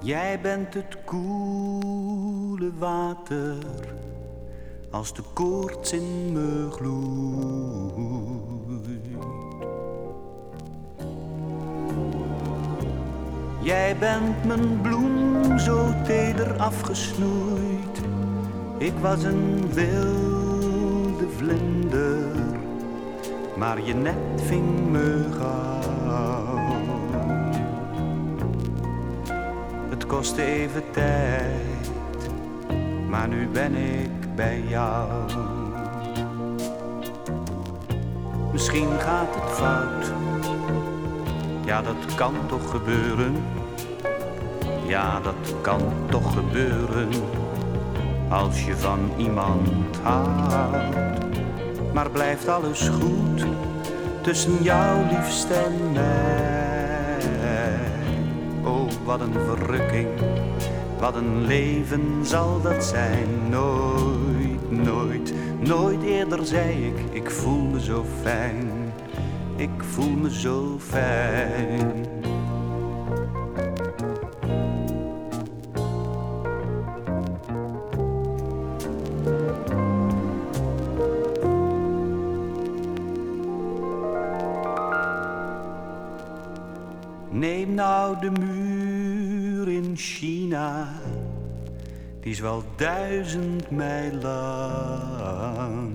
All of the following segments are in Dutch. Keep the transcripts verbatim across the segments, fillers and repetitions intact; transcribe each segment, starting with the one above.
Jij bent het koele water, als de koorts in me gloeit. Jij bent mijn bloem zo teder afgesnoeid. Ik was een wilde vlinder, maar je net ving me gauw. Het kostte even tijd, maar nu ben ik bij jou. Misschien gaat het fout, ja dat kan toch gebeuren. Ja dat kan toch gebeuren, als je van iemand houdt. Maar blijft alles goed tussen jou liefste en mij. Oh wat een verrukking, wat een leven zal dat zijn. Nooit, nooit, nooit eerder zei ik, ik voel me zo fijn. Ik voel me zo fijn. Neem nou de muur in China, die is wel duizend mijl lang.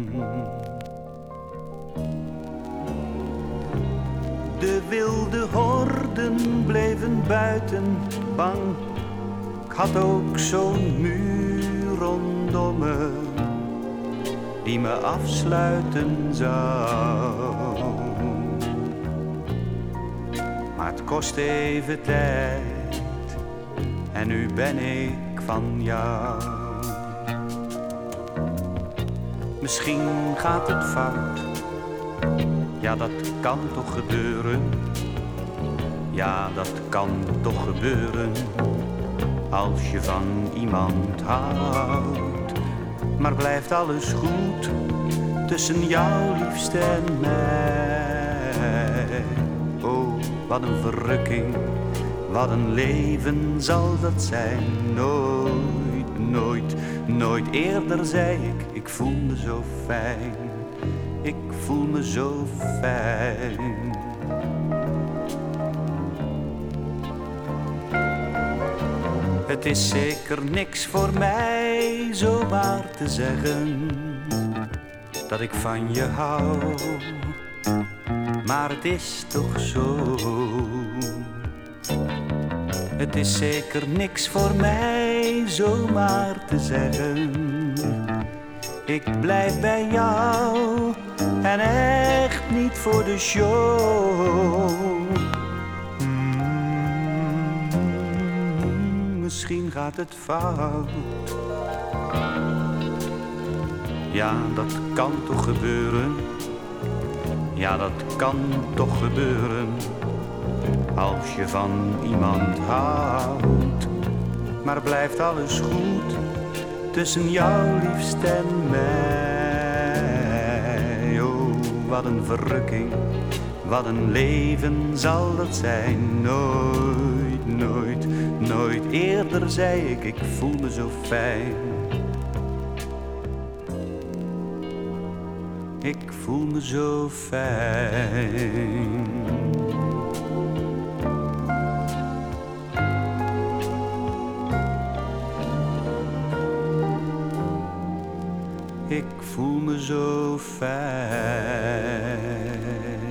De wilde horden bleven buiten bang. Ik had ook zo'n muur rondom me, die me afsluiten zou. Maar het kost even tijd, en nu ben ik van jou. Misschien gaat het fout, ja dat kan toch gebeuren. Ja dat kan toch gebeuren, als je van iemand houdt. Maar blijft alles goed tussen jou liefste en mij. Oh wat een verrukking, wat een leven zal dat zijn. Nooit, nooit, nooit eerder zei ik, ik voel me zo fijn. Ik voel me zo fijn. Het is zeker niks voor mij zomaar te zeggen dat ik van je hou. Maar het is toch zo. Het is zeker niks voor mij zomaar te zeggen. Ik blijf bij jou en echt niet voor de show. Hmm, misschien gaat het fout. Ja, dat kan toch gebeuren. Ja, dat kan toch gebeuren, als je van iemand houdt. Maar blijft alles goed tussen jou liefste en mij. Oh, wat een verrukking, wat een leven zal dat zijn. Nooit, nooit, nooit eerder zei ik, ik voel me zo fijn. Ik voel me zo fijn. Ik voel me zo fijn.